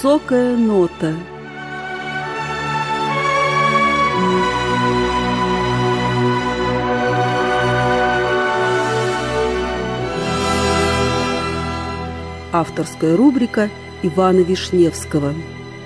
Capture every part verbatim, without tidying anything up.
Высокая нота. Авторская рубрика Ивана Вишневского.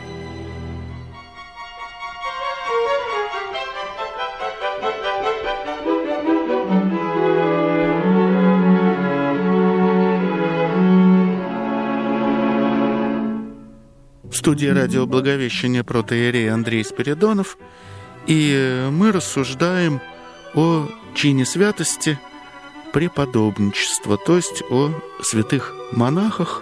В студии радио Благовещения протоиерей Андрей Спиридонов, и мы рассуждаем о чине святости преподобничества, то есть о святых монахах.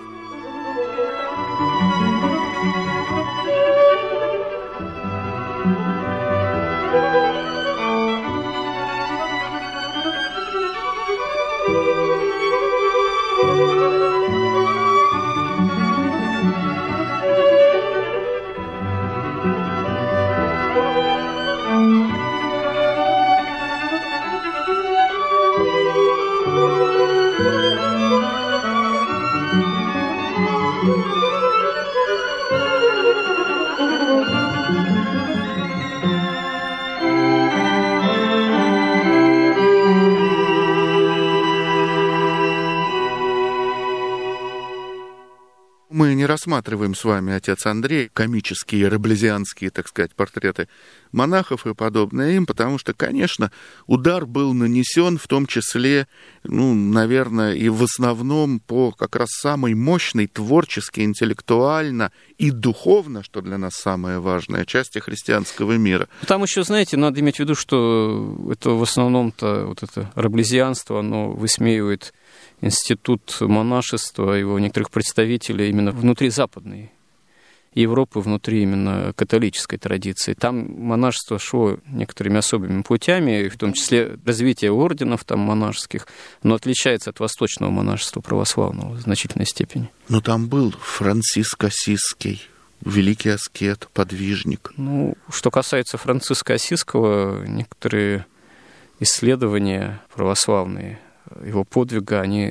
Мы не рассматриваем с вами, отец Андрей, комические, раблезианские, так сказать, портреты монахов и подобное им, потому что, конечно, удар был нанесен в том числе, ну, наверное, и в основном по как раз самой мощной творчески, интеллектуально и духовно, что для нас самое важное, части христианского мира. Там еще, знаете, надо иметь в виду, что это в основном-то вот это раблезианство, оно высмеивает институт монашества, его некоторых представителей именно внутри Западной Европы, внутри именно католической традиции. Там монашество шло некоторыми особыми путями, в том числе развитие орденов там монашеских, но отличается от восточного монашества православного в значительной степени. Но там был Франциск Ассизский, великий аскет, подвижник. Ну, что касается Франциска Ассизского, некоторые исследования православные его подвига, они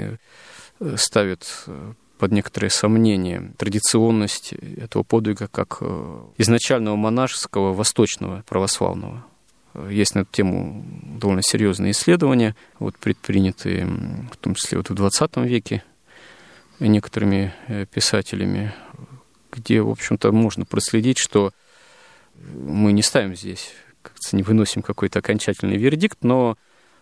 ставят под некоторые сомнения традиционность этого подвига как изначального монашеского восточного православного. Есть на эту тему довольно серьезные исследования, вот, предпринятые в том числе вот в двадцатом веке некоторыми писателями, где, в общем-то, можно проследить, что мы не ставим здесь, как-то не выносим какой-то окончательный вердикт, но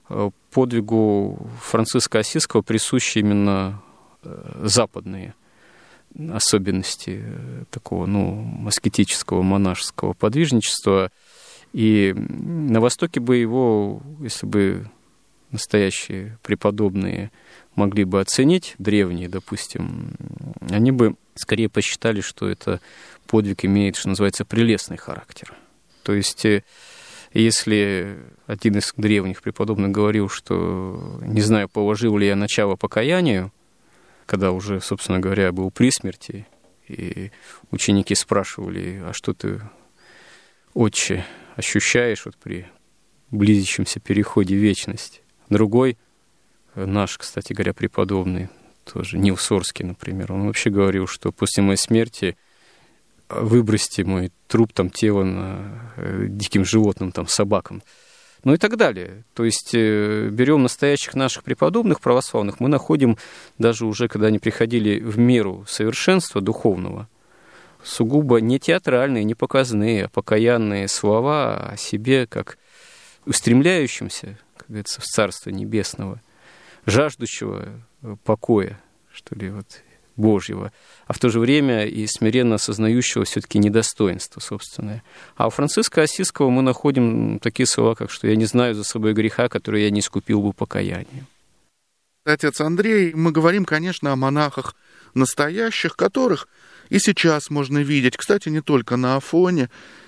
подвигу Франциска Ассизского присущи именно западные особенности такого, ну, аскетического монашеского подвижничества. И на Востоке бы его, если бы настоящие преподобные могли бы оценить, древние, допустим, они бы скорее посчитали, что это подвиг имеет, что называется, прелестный характер. То есть если один из древних преподобных говорил, что не знаю, положил ли я начало покаянию, когда уже, собственно говоря, был при смерти, и ученики спрашивали, а что ты, отче, ощущаешь вот при близящемся переходе в вечность? Другой, наш, кстати говоря, преподобный, тоже Нил Сорский, например, он вообще говорил, что после моей смерти выбросьте мой труп, там, тело на, э, диким животным, там, собакам, ну и так далее. То есть э, берем настоящих наших преподобных православных, мы находим, даже уже когда они приходили в меру совершенства духовного, сугубо не театральные, не показные, а покаянные слова о себе, как устремляющимся, как говорится, в Царство Небесного, жаждущего покоя, что ли, вот, Божьего, а в то же время и смиренно осознающего все-таки недостоинство собственное. А у Франциска Ассизского мы находим такие слова, как что «я не знаю за собой греха, который я не искупил бы покаянием». Отец Андрей, мы говорим, конечно, о монахах настоящих, которых и сейчас можно видеть. Кстати, не только на Афоне.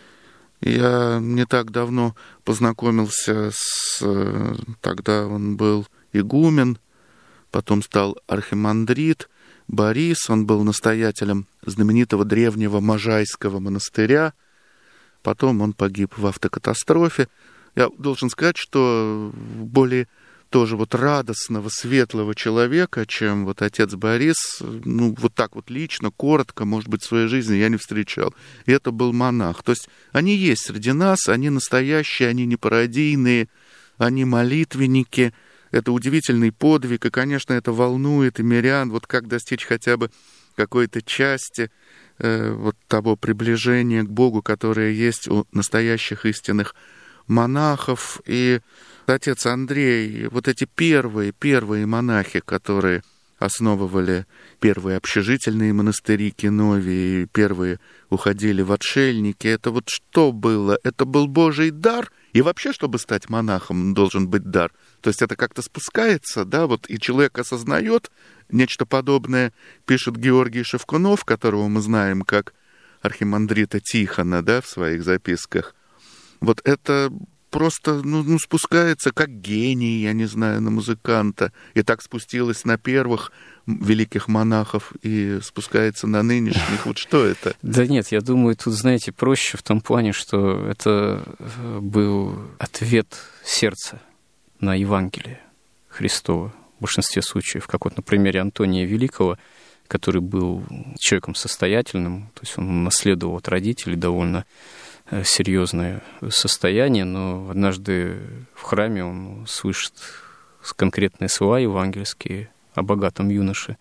Я не так давно познакомился с... Тогда он был игумен, потом стал архимандрит Борис, он был настоятелем знаменитого древнего Можайского монастыря. Потом он погиб в автокатастрофе. Я должен сказать, что более тоже вот радостного, светлого человека, чем вот отец Борис, ну, вот так вот лично, коротко, может быть, в своей жизни я не встречал. И это был монах. То есть они есть среди нас, они настоящие, они не пародийные, они молитвенники. Это удивительный подвиг, и, конечно, это волнует и мирян, вот как достичь хотя бы какой-то части э, вот того приближения к Богу, которое есть у настоящих истинных монахов. И отец Андрей, вот эти первые, первые монахи, которые основывали первые общежительные монастыри Киновии, первые уходили в отшельники, это вот что было? Это был Божий дар? И вообще, чтобы стать монахом, должен быть дар. То есть это как-то спускается, да, вот, и человек осознает нечто подобное, пишет Георгий Шевкунов, которого мы знаем как архимандрита Тихона, да, в своих записках. Вот это просто, ну, ну, спускается как гений, я не знаю, на музыканта. И так спустилось на первых великих монахов и спускается на нынешних. Вот что это? Да нет, я думаю, тут, знаете, проще в том плане, что это был ответ сердца на Евангелие Христова в большинстве случаев, как вот на примере Антония Великого, который был человеком состоятельным, то есть он наследовал от родителей довольно серьезное состояние, но однажды в храме он слышит конкретные слова евангельские о богатом юноше,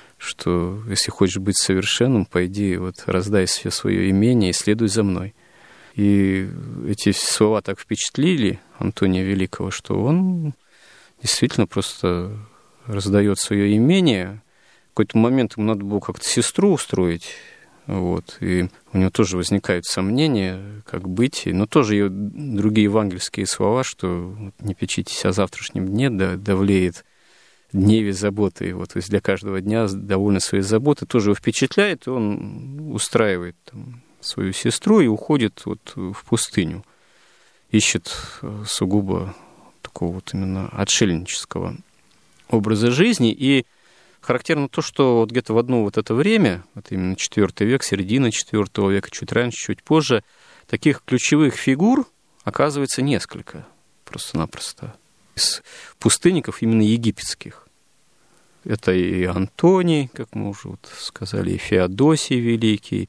что если хочешь быть совершенным, пойди, вот, раздай все свое имение и следуй за мной. И эти слова так впечатлили Антония Великого, что он действительно просто раздает свое имение. В какой-то момент ему надо было как-то сестру устроить, вот, и у него тоже возникают сомнения, как быть, но тоже и другие евангельские слова, что не печитесь о завтрашнем дне, да давлеет дневе заботы, вот, то есть для каждого дня довольно своей заботы, тоже его впечатляет, и он устраивает там свою сестру и уходит вот в пустыню, ищет сугубо такого вот именно отшельнического образа жизни. И характерно то, что вот где-то в одно вот это время, это именно четвёртый век, середина четвёртого века, чуть раньше, чуть позже, таких ключевых фигур оказывается несколько, просто-напросто, из пустынников именно египетских. Это и Антоний, как мы уже вот сказали, и Феодосий Великий,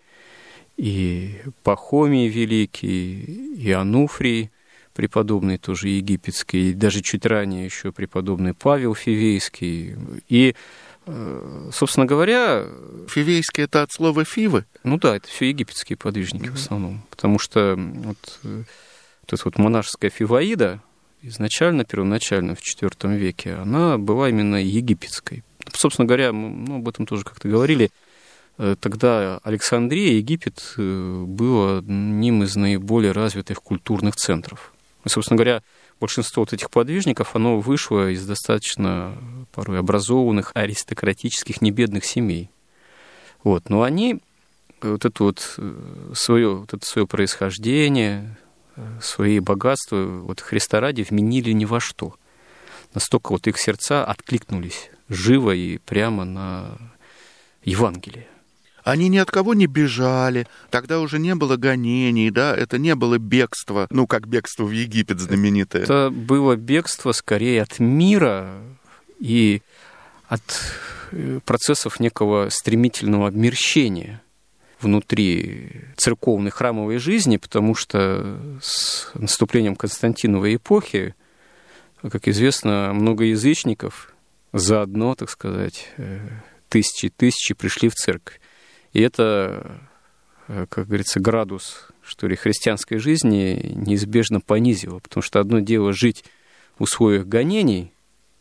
и Пахомий Великий, и Ануфрий преподобный, тоже египетский, и даже чуть ранее еще преподобный Павел Фивейский. И, собственно говоря... Фивейский — это от слова «фивы»? Ну да, это все египетские подвижники mm-hmm. в основном, потому что вот, вот эта вот монашеская Фиваида изначально, первоначально в четвёртом веке, она была именно египетской. Собственно говоря, мы об этом тоже как-то говорили. Тогда Александрия, Египет, был одним из наиболее развитых культурных центров. И, собственно говоря, большинство вот этих подвижников, оно вышло из достаточно порой образованных, аристократических, небедных семей. Вот. Но они вот это вот свое, вот это свое происхождение, свои богатства вот Христа ради вменили ни во что. Настолько вот их сердца откликнулись живо и прямо на Евангелие. Они ни от кого не бежали, тогда уже не было гонений, да, это не было бегство, ну, как бегство в Египет знаменитое. Это было бегство скорее от мира и от процессов некого стремительного обмерщения внутри церковной храмовой жизни, потому что с наступлением Константиновой эпохи, как известно, много язычников заодно, так сказать, тысячи и тысячи пришли в церковь. И это, как говорится, градус, что ли, христианской жизни неизбежно понизило, потому что одно дело жить в условиях гонений,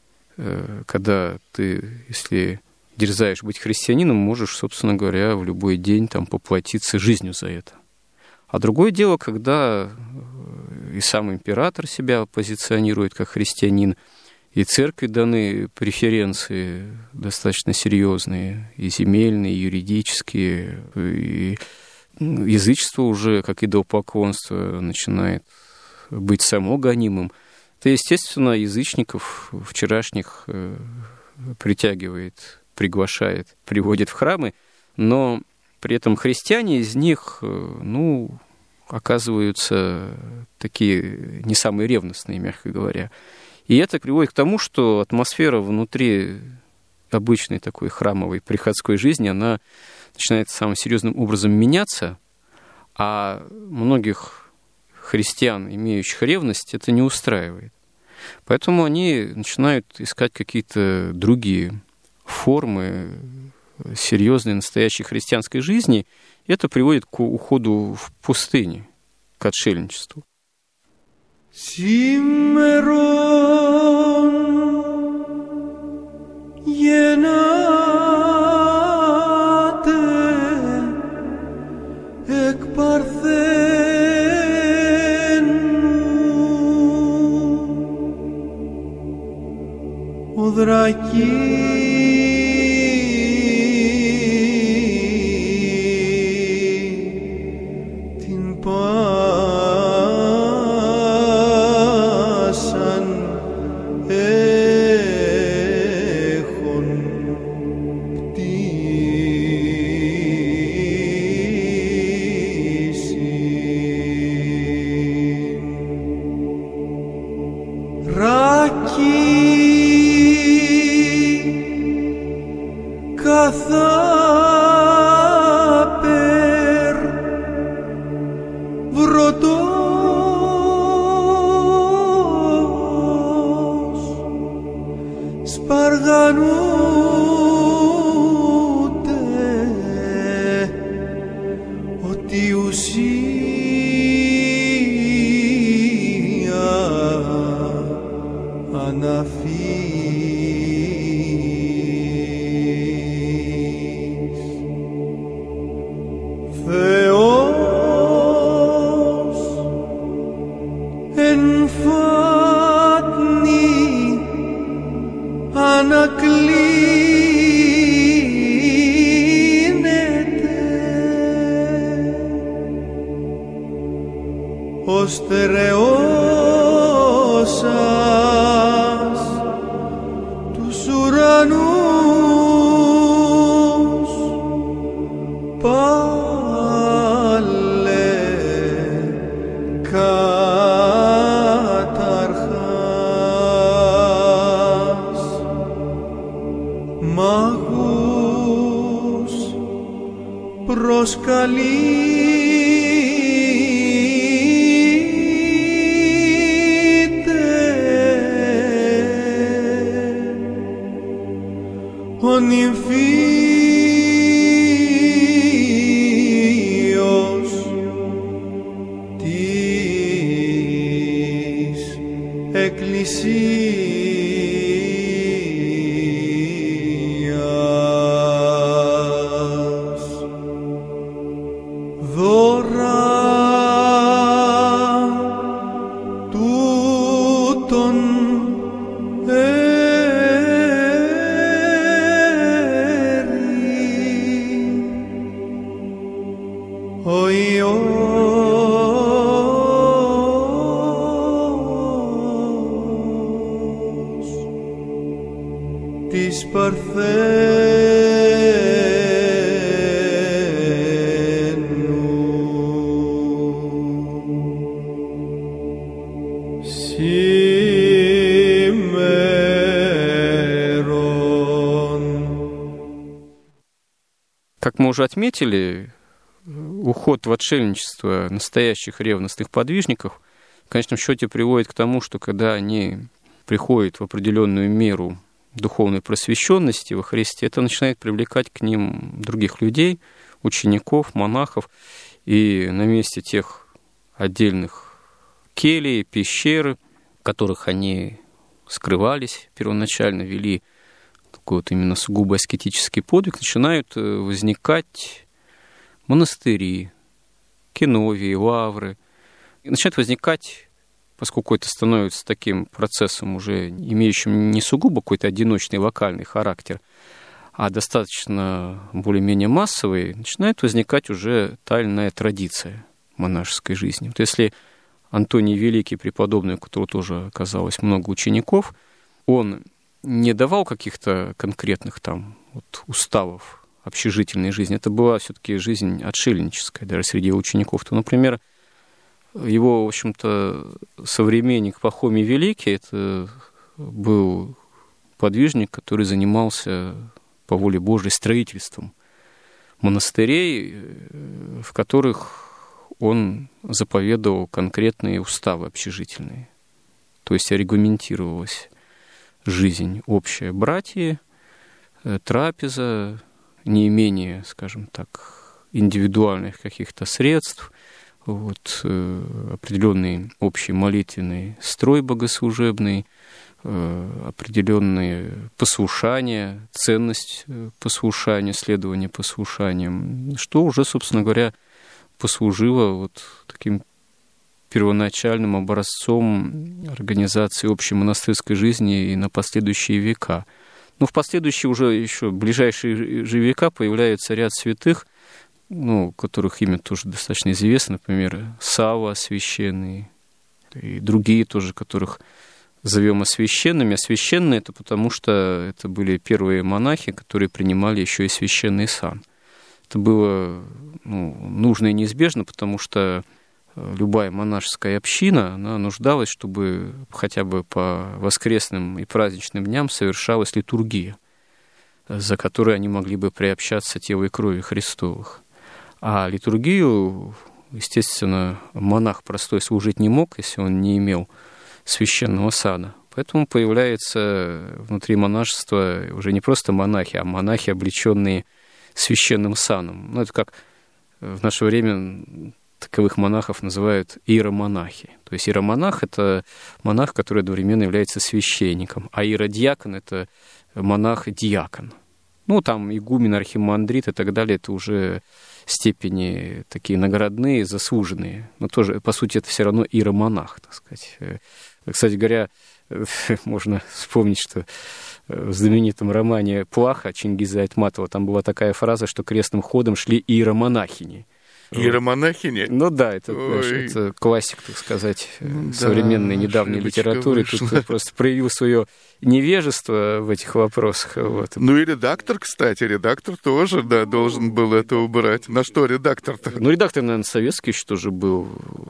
когда ты, если дерзаешь быть христианином, можешь, собственно говоря, в любой день там поплатиться жизнью за это. А другое дело, когда и сам император себя позиционирует как христианин, и церкви даны преференции достаточно серьезные, и земельные, и юридические, и язычество уже, как идолопоклонство, начинает быть само гонимым. То, естественно, язычников вчерашних притягивает, приглашает, приводит в храмы, но при этом христиане из них, ну, оказываются такие не самые ревностные, мягко говоря. И это приводит к тому, что атмосфера внутри обычной такой храмовой приходской жизни, она начинает самым серьезным образом меняться, а многих христиан, имеющих ревность, это не устраивает. Поэтому они начинают искать какие-то другие формы серьезной, настоящей христианской жизни, и это приводит к уходу в пустыню, к отшельничеству. Как мы уже отметили, уход в отшельничество настоящих ревностных подвижников в конечном счете приводит к тому, что когда они приходят в определенную меру духовной просвещенности во Христе, это начинает привлекать к ним других людей, учеников, монахов, и на месте тех отдельных келий, пещер, в которых они скрывались первоначально, вели такой вот именно сугубо аскетический подвиг, начинают возникать монастыри, кеновии, лавры. И начинает возникать, поскольку это становится таким процессом, уже имеющим не сугубо какой-то одиночный локальный характер, а достаточно более-менее массовый, начинает возникать уже тайная традиция монашеской жизни. Вот если Антоний Великий, преподобный, у которого тоже оказалось много учеников, он не давал каких-то конкретных там вот уставов общежительной жизни, это была все-таки жизнь отшельническая, даже среди учеников, то, например, его, в общем-то, современник Пахомий Великий, это был подвижник, который занимался по воле Божией строительством монастырей, в которых он заповедовал конкретные уставы общежительные. То есть аргументировалась жизнь общая братья, трапеза, неимение, скажем так, индивидуальных каких-то средств, вот, определенный общий молитвенный строй богослужебный, определенные послушания, ценность послушания, следование послушаниям, что уже, собственно говоря, послужило вот таким первоначальным образцом организации общей монастырской жизни и на последующие века. Но в последующие уже еще ближайшие же века появляется ряд святых, ну, которых имя тоже достаточно известно, например, Савва священный и другие тоже, которых зовем освященными. Освященные — это потому, что это были первые монахи, которые принимали еще и священный сан. Это было, ну, нужно и неизбежно, потому что любая монашеская община, она нуждалась, чтобы хотя бы по воскресным и праздничным дням совершалась литургия, за которой они могли бы приобщаться телу и крови Христовых. А литургию, естественно, монах простой служить не мог, если он не имел священного сана. Поэтому появляется внутри монашества уже не просто монахи, а монахи, облеченные священным саном. Ну, это как в наше время таковых монахов называют иеромонахи. То есть иеромонах — это монах, который одновременно является священником, а иеродиакон — это монах-диакон. Ну, там игумен, архимандрит и так далее — это уже степени такие наградные, заслуженные. Но тоже, по сути, это все равно иеромонах, так сказать. Кстати говоря, можно вспомнить, что в знаменитом романе «Плаха» Чингиза Айтматова там была такая фраза, что крестным ходом шли иеромонахини. Иеромонахини? Ну да, это, знаешь, это классик, так сказать, ну, современной да, недавней литературы. Вышла. Тут просто проявил свое невежество в этих вопросах. Вот. Ну и редактор, кстати, редактор тоже, да, должен был это убрать. На что редактор-то? Ну, редактор, наверное, советский еще тоже был.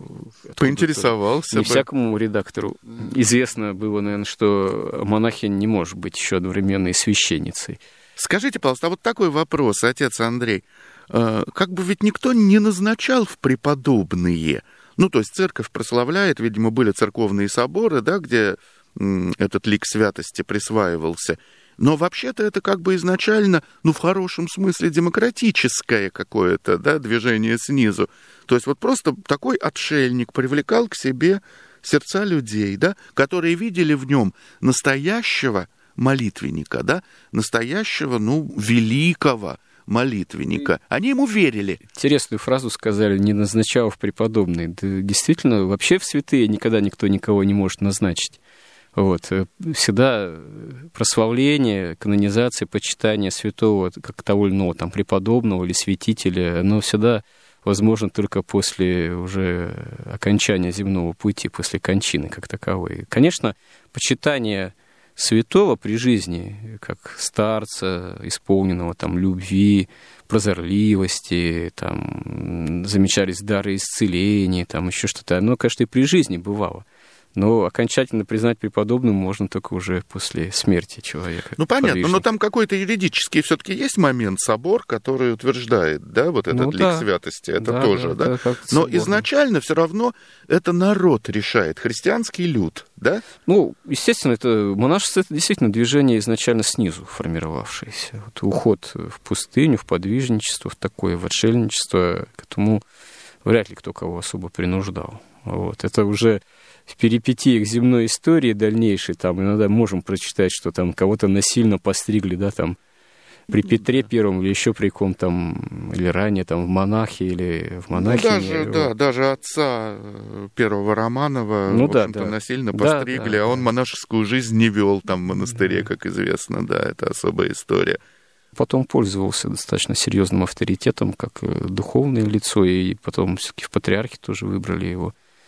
Поинтересовался Не бы. всякому редактору известно было, наверное, что монахинь не может быть еще одновременно и священницей. Скажите, пожалуйста, а вот такой вопрос, отец Андрей. Как бы ведь никто не назначал в преподобные. Ну, то есть церковь прославляет, видимо, были церковные соборы, да, где этот лик святости присваивался. Но вообще-то это как бы изначально, ну, в хорошем смысле, демократическое какое-то, да, движение снизу. То есть вот просто такой отшельник привлекал к себе сердца людей, да, которые видели в нем настоящего молитвенника, да, настоящего, ну, великого молитвенника. Они ему верили. Интересную фразу сказали: не назначал в преподобные. Да, действительно, вообще в святые никогда никто никого не может назначить. Вот. Всегда прославление, канонизация, почитание святого, как того или иного там, преподобного или святителя, оно всегда возможно только после уже окончания земного пути, после кончины как таковой. Конечно, почитание святого при жизни, как старца, исполненного там любви, прозорливости, там замечались дары исцеления, там еще что-то. Оно, конечно, и при жизни бывало. Но окончательно признать преподобным можно только уже после смерти человека. Ну, понятно, подвижника. Но там какой-то юридический все-таки есть момент, собор, который утверждает, да, вот этот ну, лик да. святости, это да, тоже, да? да? Но соборно. Изначально все равно это народ решает, христианский люд, да? Ну, естественно, это монашество, это действительно движение изначально снизу формировавшееся. Вот уход в пустыню, в подвижничество, в такое, в отшельничество, к этому вряд ли кто кого особо принуждал. Вот. Это уже в перипетиях земной истории дальнейшей, там иногда можем прочитать, что там кого-то насильно постригли, да, там, при Петре Первом или еще при ком там, или ранее там в монахи или в монахине. Ну, даже, вот. Да, даже отца первого Романова, ну, в да, общем-то, да. насильно постригли, да, да, а он да. монашескую жизнь не вел там в монастыре, как известно, да, это особая история. Потом пользовался достаточно серьезным авторитетом, как духовное лицо, и потом все-таки в патриархе тоже выбрали его.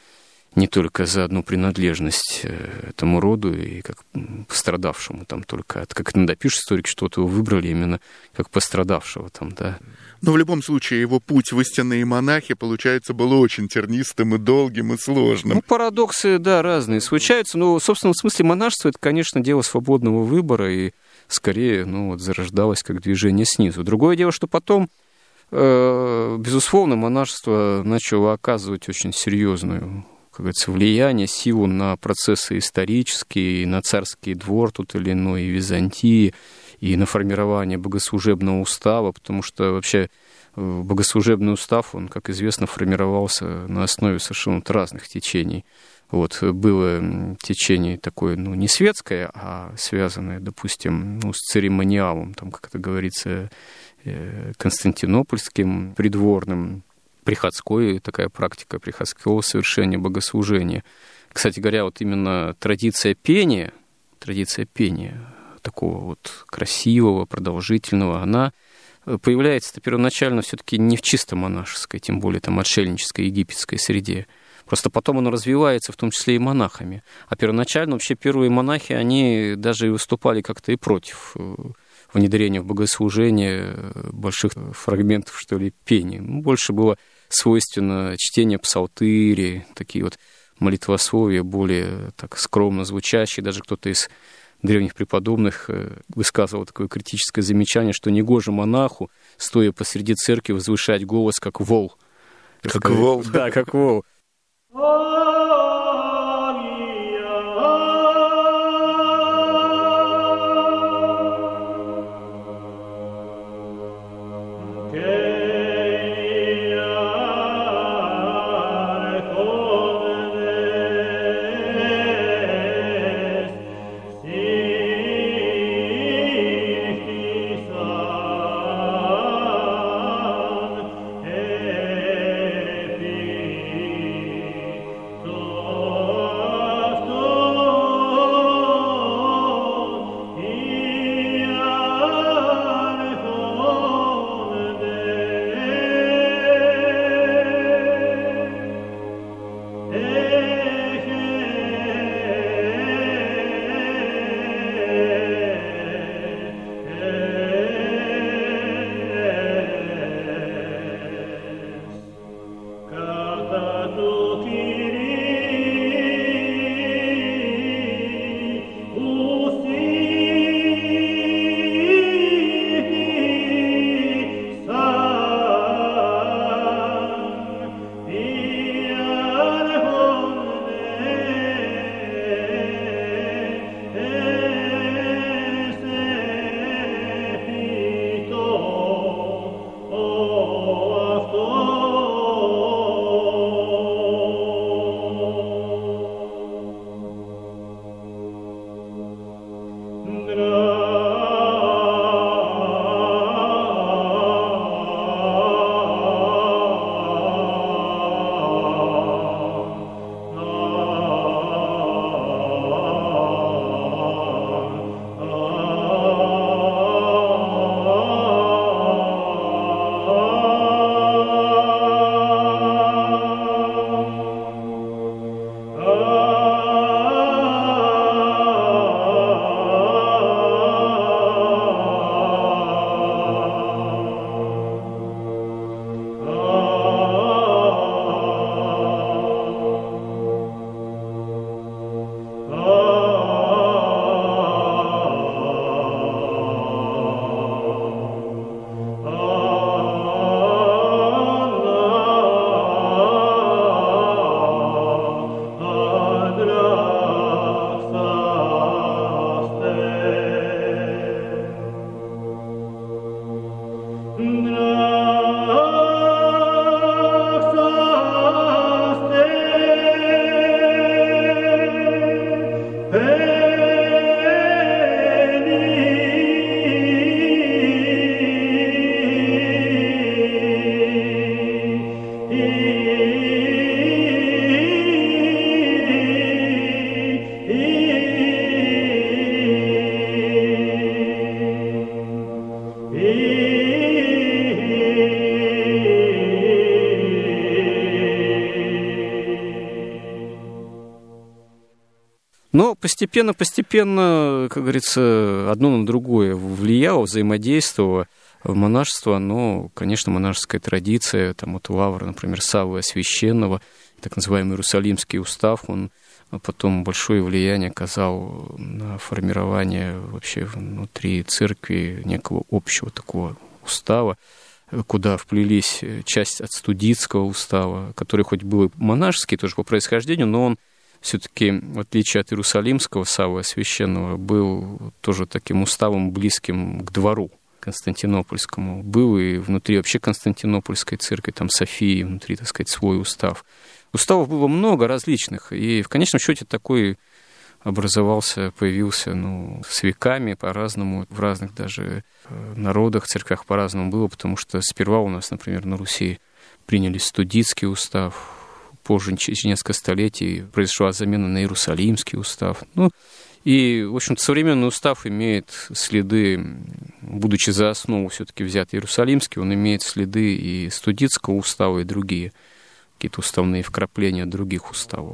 не только за одну принадлежность этому роду и как пострадавшему там только, как иногда пишут историки, что-то его выбрали именно как пострадавшего там, да. Но в любом случае его путь в истинные монахи, получается, был очень тернистым и долгим, и сложным. Ну, парадоксы, да, разные случаются, но, собственно, в смысле монашества это, конечно, дело свободного выбора и скорее, ну, вот, зарождалось как движение снизу. Другое дело, что потом, э, безусловно, монашество начало оказывать очень серьезную, как говорится, влияние, силу на процессы исторические, и на царский двор тут или иной, и Византии, и на формирование богослужебного устава, потому что вообще богослужебный устав, он, как известно, формировался на основе совершенно разных течений. Вот, было течение такое, ну, не светское, а связанное, допустим, ну, с церемониалом, там, как это говорится, константинопольским придворным, приходской такая практика приходского совершения богослужения. Кстати говоря, вот именно традиция пения, традиция пения такого вот красивого, продолжительного, она появляется-то первоначально все-таки не в чисто монашеской, тем более там отшельнической египетской среде. Просто потом оно развивается, в том числе и монахами. А первоначально вообще первые монахи, они даже и выступали как-то и против внедрения в богослужение больших фрагментов, что ли, пения. Ну, больше было свойственно чтение псалтыри, такие вот молитвословия, более так скромно звучащие. Даже кто-то из древних преподобных высказывал такое критическое замечание, что негоже монаху, стоя посреди церкви, возвышать голос, как вол. Как вол. Да, как вол. Но постепенно-постепенно, как говорится, одно на другое влияло, взаимодействовало. Монашество, оно, конечно, монашеская традиция, там вот Лавра, например, Саввы Священного, так называемый Иерусалимский устав, он потом большое влияние оказал на формирование вообще внутри церкви некого общего такого устава, куда вплелись часть от студитского устава, который хоть был и монашеский тоже по происхождению, но он все-таки, в отличие от Иерусалимского Саввы Священного, был тоже таким уставом близким к двору Константинопольскому. Был и внутри вообще Константинопольской церкви, там Софии, внутри, так сказать, свой устав. Уставов было много различных, и в конечном счете такой образовался, появился, ну, с веками по-разному, в разных даже народах, церквях по-разному было, потому что сперва у нас, например, на Руси приняли студитский устав, позже, через несколько столетий, произошла замена на Иерусалимский устав. Ну, и, в общем-то, современный устав имеет следы, будучи за основу все-таки взят Иерусалимский, он имеет следы и студитского устава, и другие какие-то уставные вкрапления других уставов.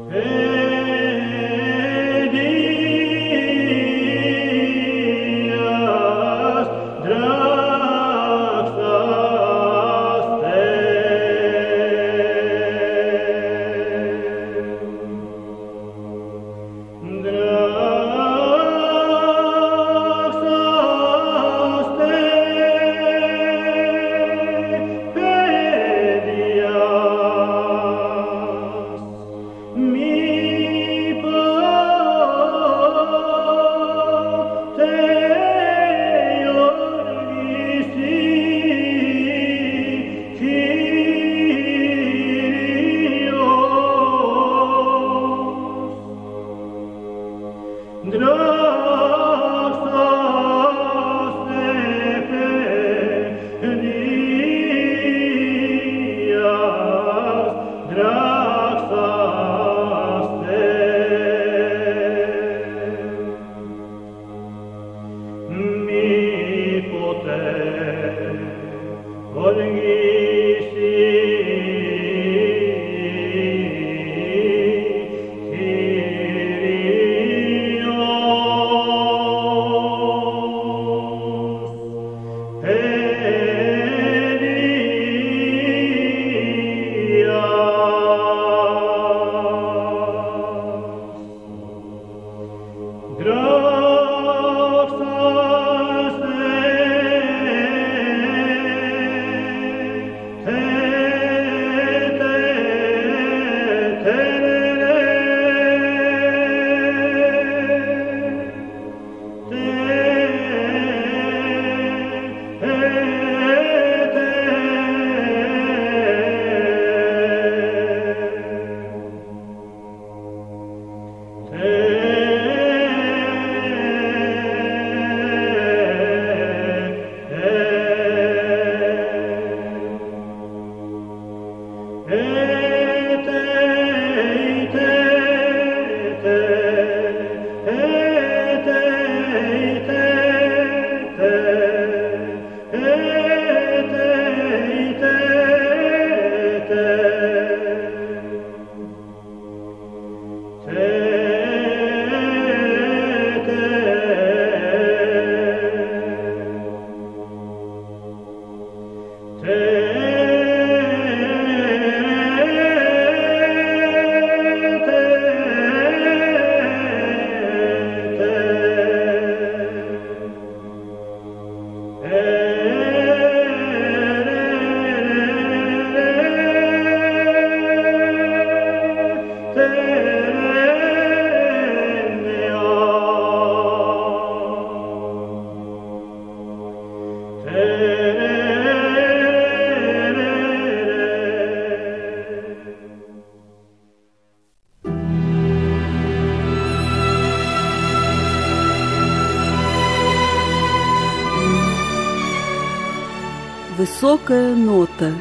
Высокая нота.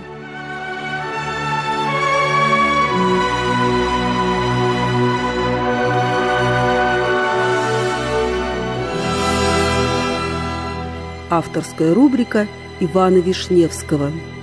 Авторская рубрика Ивана Вишневского.